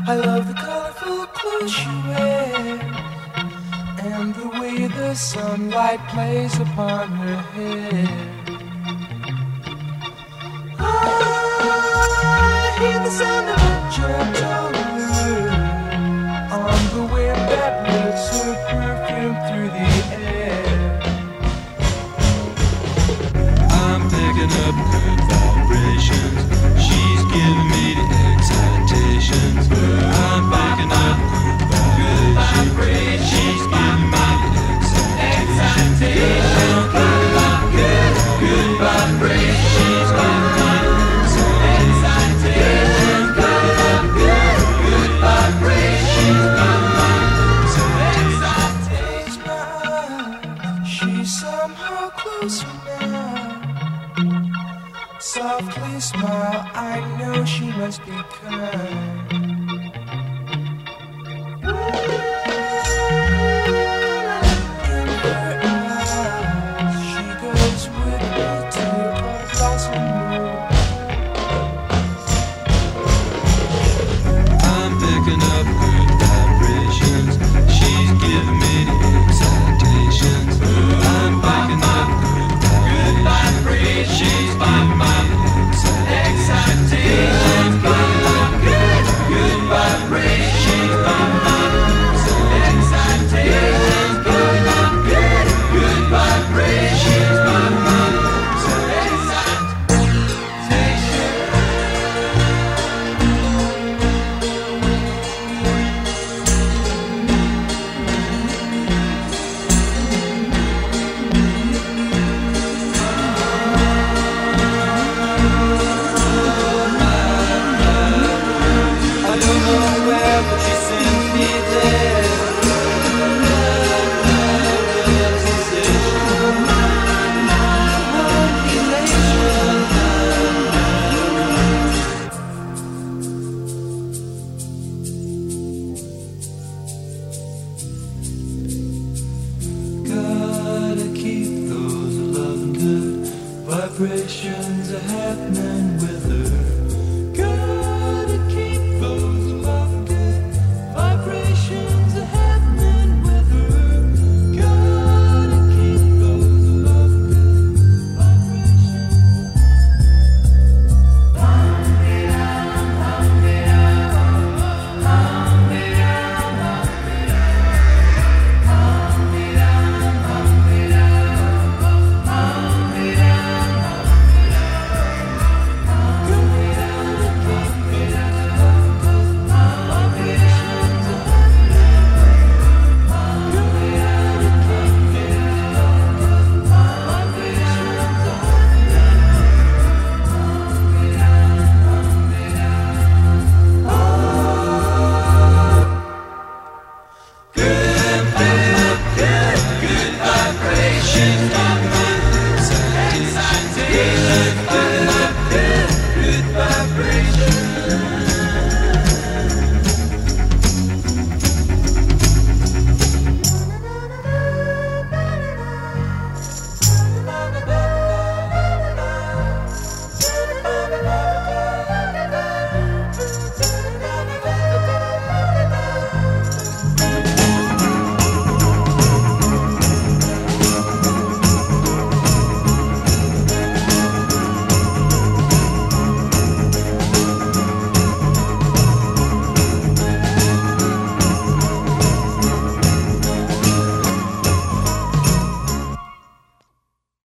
I love the colorful clothes she wears and the way the sunlight plays upon her hair. I hear the sound of a gentle wind on the wind that lifts her perfume through the air. I'm picking up good vibrations. She's giving me the excitations. I'm picking up good vibrations. She's giving me the excitations. Good vibrations. She's giving me the excitations. Good vibrations. She's giving me the excitations. She's somehow closer now. Softly smile, I know she must be kind.